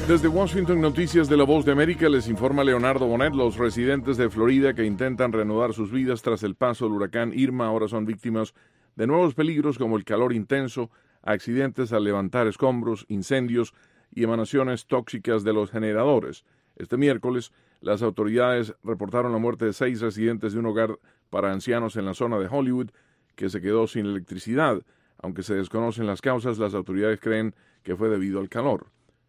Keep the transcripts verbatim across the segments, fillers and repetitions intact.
Desde Washington, Noticias de la Voz de América, les informa Leonardo Bonet. Los residentes de Florida que intentan reanudar sus vidas tras el paso del huracán Irma ahora son víctimas de nuevos peligros como el calor intenso, accidentes al levantar escombros, incendios y emanaciones tóxicas de los generadores. Este miércoles, las autoridades reportaron la muerte de seis residentes de un hogar para ancianos en la zona de Hollywood que se quedó sin electricidad. Aunque se desconocen las causas, las autoridades creen que fue debido al calor.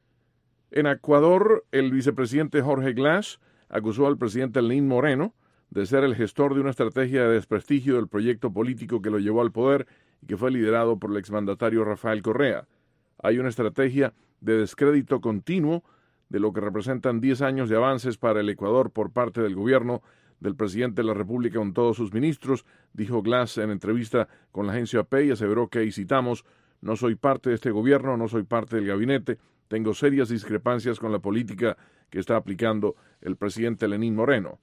En Ecuador, el vicepresidente Jorge Glass acusó al presidente Lenín Moreno de ser el gestor de una estrategia de desprestigio del proyecto político que lo llevó al poder y que fue liderado por el exmandatario Rafael Correa. Hay una estrategia de descrédito continuo de lo que representan diez años de avances para el Ecuador por parte del gobierno del presidente de la República con todos sus ministros, dijo Glass en entrevista con la agencia A P y aseveró que, y citamos, «No soy parte de este gobierno, no soy parte del gabinete, tengo serias discrepancias con la política que está aplicando el presidente Lenín Moreno».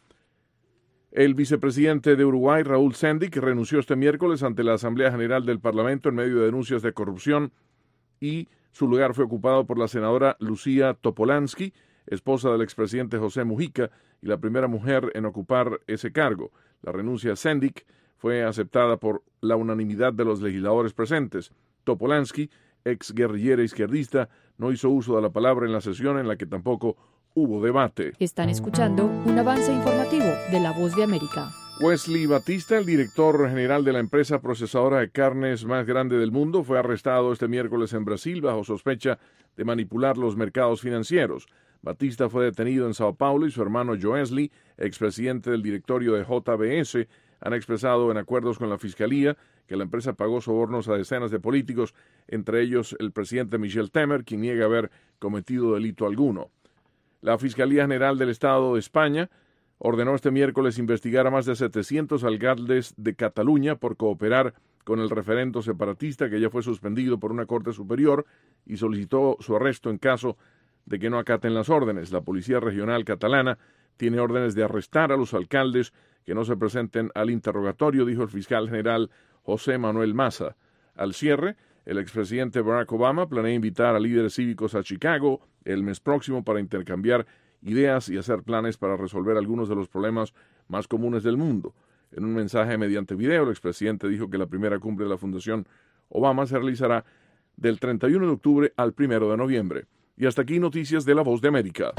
El vicepresidente de Uruguay, Raúl Sendic, renunció este miércoles ante la Asamblea General del Parlamento en medio de denuncias de corrupción y su lugar fue ocupado por la senadora Lucía Topolansky, esposa del expresidente José Mujica y la primera mujer en ocupar ese cargo. La renuncia de Sendic fue aceptada por la unanimidad de los legisladores presentes. Topolansky, ex guerrillera izquierdista, no hizo uso de la palabra en la sesión en la que tampoco hubo debate. Están escuchando un avance informativo de La Voz de América. Wesley Batista, el director general de la empresa procesadora de carnes más grande del mundo, fue arrestado este miércoles en Brasil bajo sospecha de manipular los mercados financieros. Batista fue detenido en Sao Paulo y su hermano Joesley, expresidente del directorio de J B S, han expresado en acuerdos con la Fiscalía que la empresa pagó sobornos a decenas de políticos, entre ellos el presidente Michel Temer, quien niega haber cometido delito alguno. La Fiscalía General del Estado de España ordenó este miércoles investigar a más de setecientos alcaldes de Cataluña por cooperar con el referendo separatista que ya fue suspendido por una corte superior y solicitó su arresto en caso de que no acaten las órdenes. La Policía Regional Catalana tiene órdenes de arrestar a los alcaldes que no se presenten al interrogatorio, dijo el fiscal general José Manuel Maza. Al cierre, el expresidente Barack Obama planea invitar a líderes cívicos a Chicago el mes próximo para intercambiar ideas y hacer planes para resolver algunos de los problemas más comunes del mundo. En un mensaje mediante video, el expresidente dijo que la primera cumbre de la Fundación Obama se realizará del treinta y uno de octubre al primero de noviembre. Y hasta aquí Noticias de la Voz de América.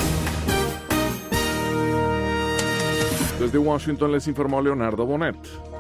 Desde Washington les informó Leonardo Bonet.